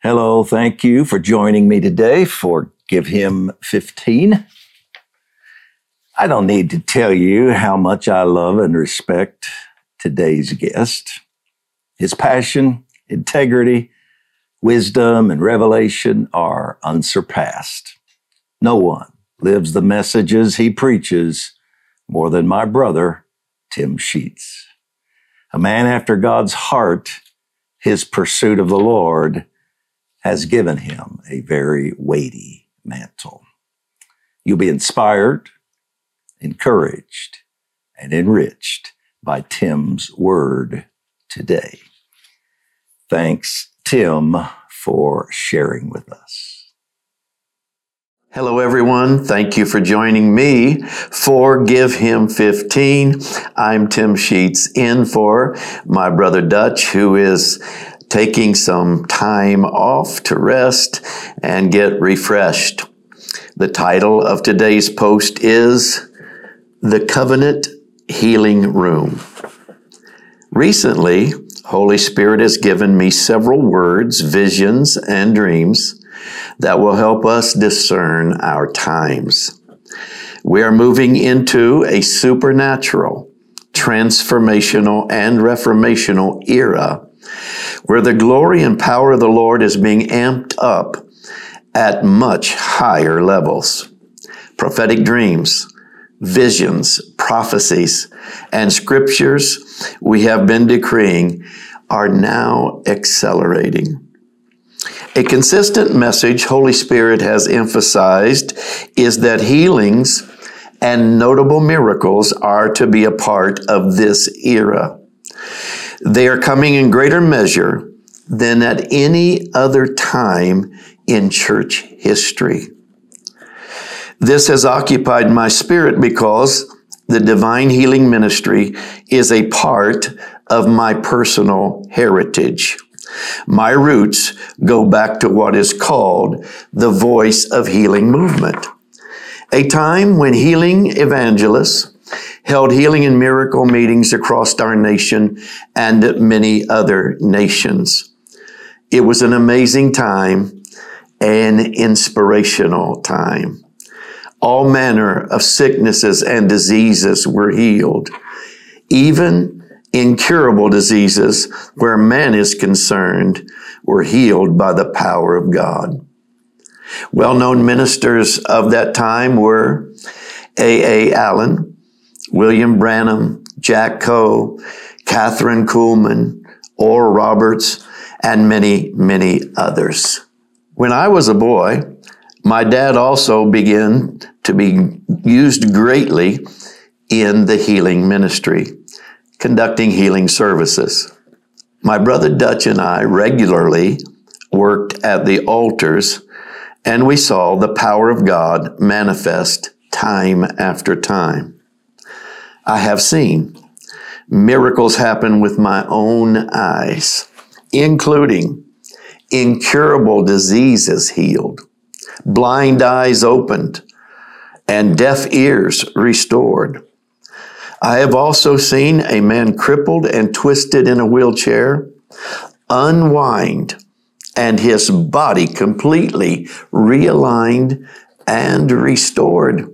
Hello, thank you for joining me today for Give Him 15. I don't need to tell you how much I love and respect today's guest. His passion, integrity, wisdom, and revelation are unsurpassed. No one lives the messages he preaches more than my brother, Tim Sheets. A man after God's heart, his pursuit of the Lord has given him a very weighty mantle. You'll be inspired, encouraged, and enriched by Tim's word today. Thanks, Tim, for sharing with us. Hello, everyone. Thank you for joining me for Give Him 15. I'm Tim Sheets, in for my brother Dutch, who is taking some time off to rest and get refreshed. The title of today's post is The Covenant Healing Room. Recently, Holy Spirit has given me several words, visions, and dreams that will help us discern our times. We are moving into a supernatural, transformational, and reformational era where the glory and power of the Lord is being amped up at much higher levels. Prophetic dreams, visions, prophecies, and scriptures we have been decreeing are now accelerating. A consistent message Holy Spirit has emphasized is that healings and notable miracles are to be a part of this era. They are coming in greater measure than at any other time in church history. This has occupied my spirit because the divine healing ministry is a part of my personal heritage. My roots go back to what is called the Voice of Healing movement, a time when healing evangelists held healing and miracle meetings across our nation and many other nations. It was an amazing time, an inspirational time. All manner of sicknesses and diseases were healed, even incurable diseases where man is concerned were healed by the power of God. Well-known ministers of that time were A.A. Allen, William Branham, Jack Coe, Catherine Kuhlman, Oral Roberts, and many, many others. When I was a boy, my dad also began to be used greatly in the healing ministry, conducting healing services. My brother Dutch and I regularly worked at the altars, and we saw the power of God manifest time after time. I have seen miracles happen with my own eyes, including incurable diseases healed, blind eyes opened, and deaf ears restored. I have also seen a man crippled and twisted in a wheelchair unwind and his body completely realigned and restored.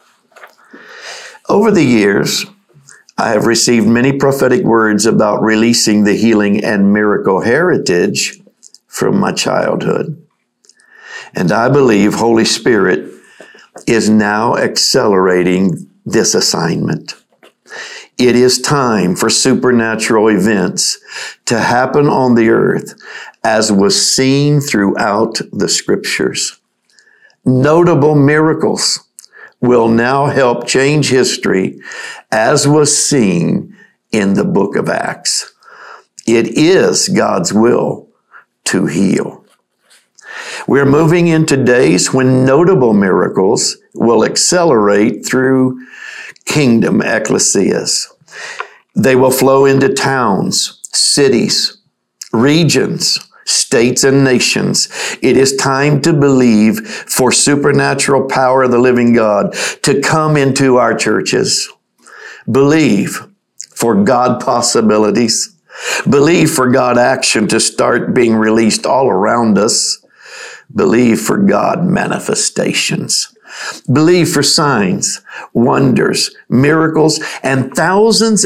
Over the years, I have received many prophetic words about releasing the healing and miracle heritage from my childhood. And I believe Holy Spirit is now accelerating this assignment. It is time for supernatural events to happen on the earth as was seen throughout the scriptures. Notable miracles will now help change history as was seen in the book of Acts. It is God's will to heal. We're moving into days when notable miracles will accelerate through kingdom ecclesias. They will flow into towns, cities, regions, states, and nations. It is time to believe for supernatural power of the living God to come into our churches. Believe for God possibilities. Believe for God action to start being released all around us. Believe for God manifestations. Believe for signs, wonders, miracles, and thousands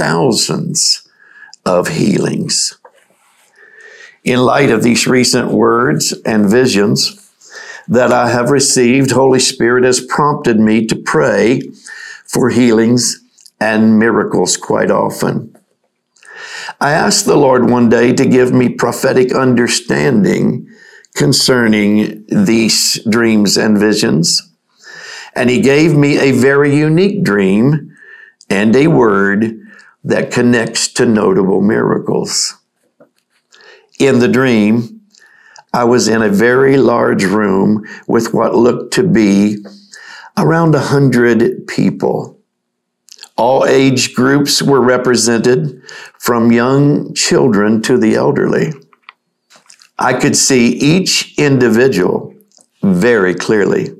of healings. In light of these recent words and visions that I have received, Holy Spirit has prompted me to pray for healings and miracles quite often. I asked the Lord one day to give me prophetic understanding concerning these dreams and visions, and He gave me a very unique dream and a word that connects to notable miracles. In the dream, I was in a very large room with what looked to be around 100 people. All age groups were represented, from young children to the elderly. I could see each individual very clearly.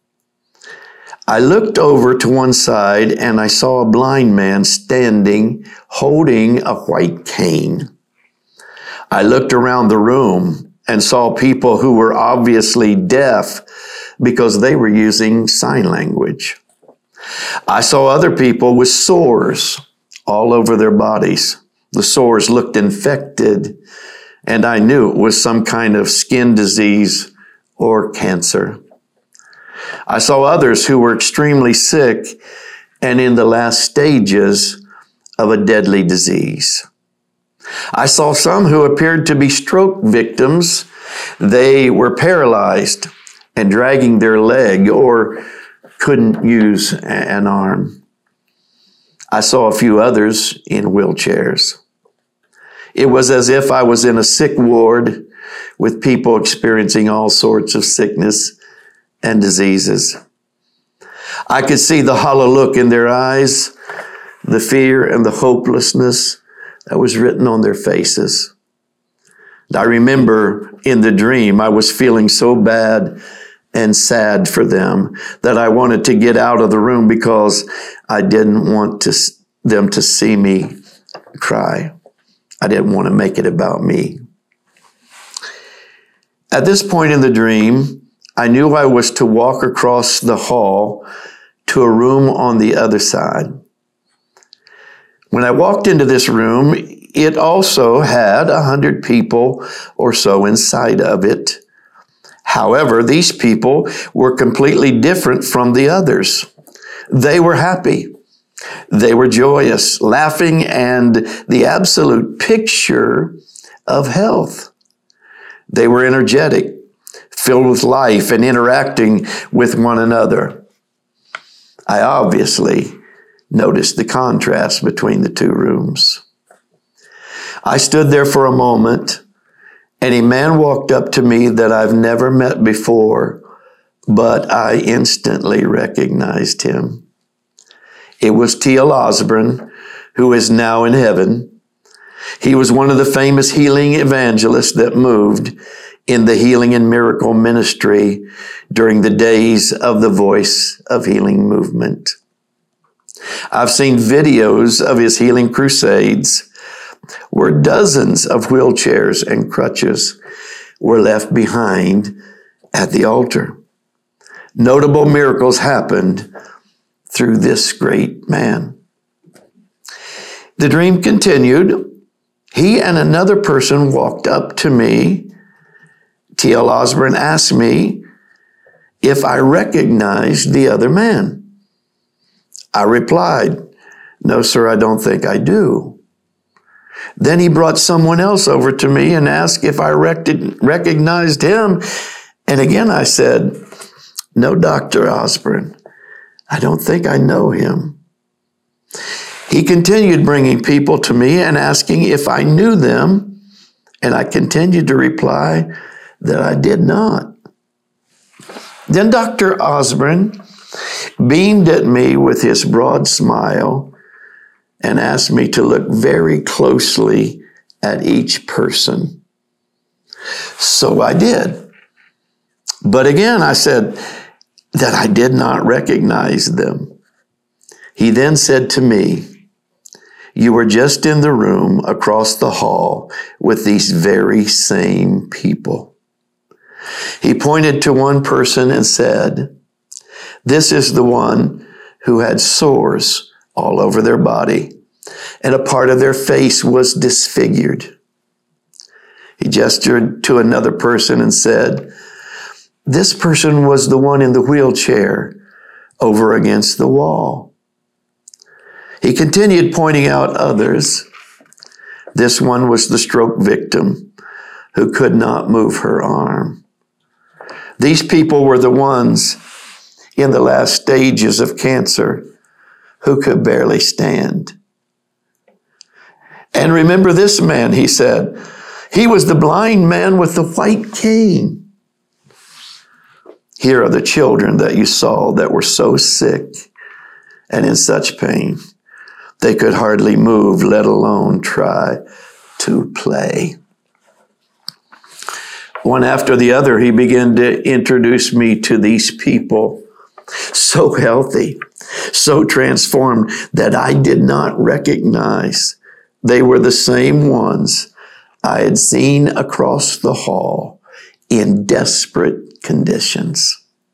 I looked over to one side and I saw a blind man standing, holding a white cane. I looked around the room and saw people who were obviously deaf because they were using sign language. I saw other people with sores all over their bodies. The sores looked infected, and I knew it was some kind of skin disease or cancer. I saw others who were extremely sick and in the last stages of a deadly disease. I saw some who appeared to be stroke victims. They were paralyzed and dragging their leg or couldn't use an arm. I saw a few others in wheelchairs. It was as if I was in a sick ward with people experiencing all sorts of sickness and diseases. I could see the hollow look in their eyes, the fear and the hopelessness that was written on their faces. I remember in the dream, I was feeling so bad and sad for them that I wanted to get out of the room because I didn't want them to see me cry. I didn't want to make it about me. At this point in the dream, I knew I was to walk across the hall to a room on the other side. When I walked into this room, it also had 100 people or so inside of it. However, these people were completely different from the others. They were happy. They were joyous, laughing, and the absolute picture of health. They were energetic, filled with life, and interacting with one another. I obviously noticed the contrast between the two rooms. I stood there for a moment, and a man walked up to me that I've never met before, but I instantly recognized him. It was T.L. Osborne, who is now in heaven. He was one of the famous healing evangelists that moved in the healing and miracle ministry during the days of the Voice of Healing movement. I've seen videos of his healing crusades where dozens of wheelchairs and crutches were left behind at the altar. Notable miracles happened through this great man. The dream continued. He and another person walked up to me. T.L. Osborne asked me if I recognized the other man. I replied, "No, sir, I don't think I do." Then he brought someone else over to me and asked if I recognized him. And again I said, "No, Dr. Osborne, I don't think I know him." He continued bringing people to me and asking if I knew them, and I continued to reply that I did not. Then Dr. Osborne beamed at me with his broad smile and asked me to look very closely at each person. So I did. But again, I said that I did not recognize them. He then said to me, you were just in the room across the hall with these very same people. He pointed to one person and said, "This is the one who had sores all over their body, and a part of their face was disfigured." He gestured to another person and said, "This person was the one in the wheelchair over against the wall." He continued pointing out others. This one was the stroke victim who could not move her arm. These people were the ones in the last stages of cancer who could barely stand. "And remember this man," he said. "He was the blind man with the white cane. Here are the children that you saw that were so sick and in such pain. They could hardly move, let alone try to play." One after the other, he began to introduce me to these people, so healthy, so transformed that I did not recognize they were the same ones I had seen across the hall in desperate conditions.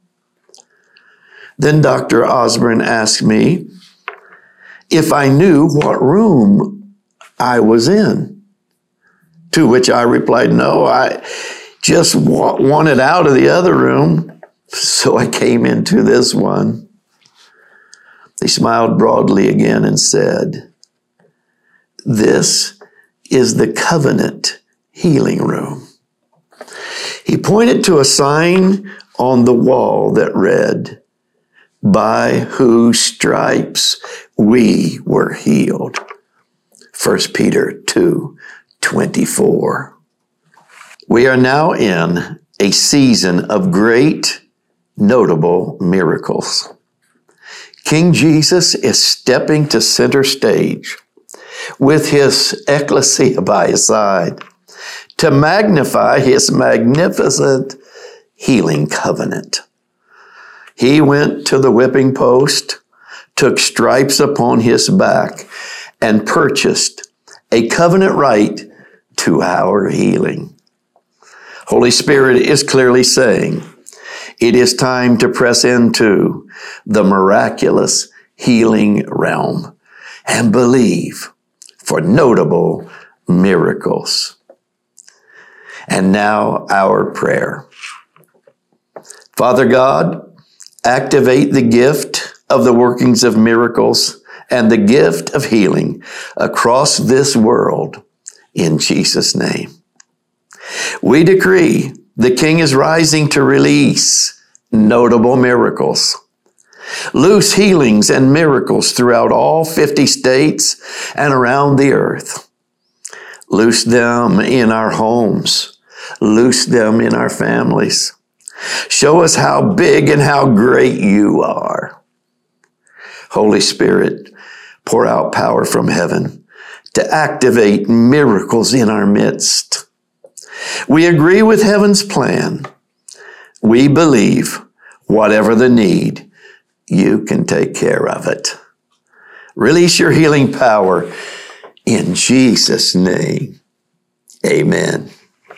Then Dr. Osborne asked me if I knew what room I was in, to which I replied, "No, I just wanted out of the other room, so I came into this one." He smiled broadly again and said, "This is the covenant healing room." He pointed to a sign on the wall that read, "By whose stripes we were healed." 1 Peter 2:24. We are now in a season of great, notable miracles. King Jesus is stepping to center stage with his ecclesia by his side to magnify his magnificent healing covenant. He went to the whipping post, took stripes upon his back, and purchased a covenant right to our healing. Holy Spirit is clearly saying, it is time to press into the miraculous healing realm and believe for notable miracles. And now our prayer. Father God, activate the gift of the workings of miracles and the gift of healing across this world in Jesus' name. We decree the King is rising to release notable miracles. Loose healings and miracles throughout all 50 states and around the earth. Loose them in our homes. Loose them in our families. Show us how big and how great you are. Holy Spirit, pour out power from heaven to activate miracles in our midst. We agree with heaven's plan. We believe whatever the need, you can take care of it. Release your healing power in Jesus' name. Amen.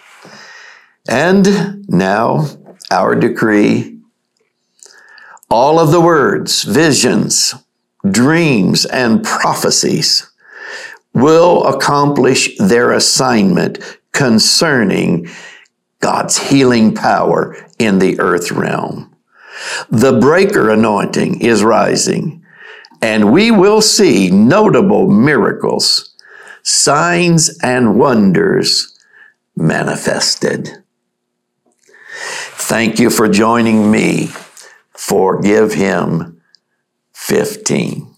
And now our decree. All of the words, visions, dreams, and prophecies will accomplish their assignment concerning God's healing power in the earth realm. The breaker anointing is rising, and we will see notable miracles, signs, and wonders manifested. Thank you for joining me for Give Him 15.